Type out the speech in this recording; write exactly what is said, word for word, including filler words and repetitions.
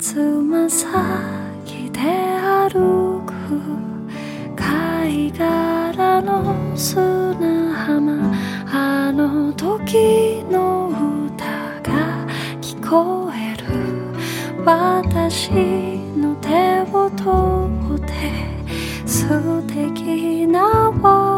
つま先で歩く貝殻の砂浜、あの時の歌が聞こえる。私の手を取って素敵な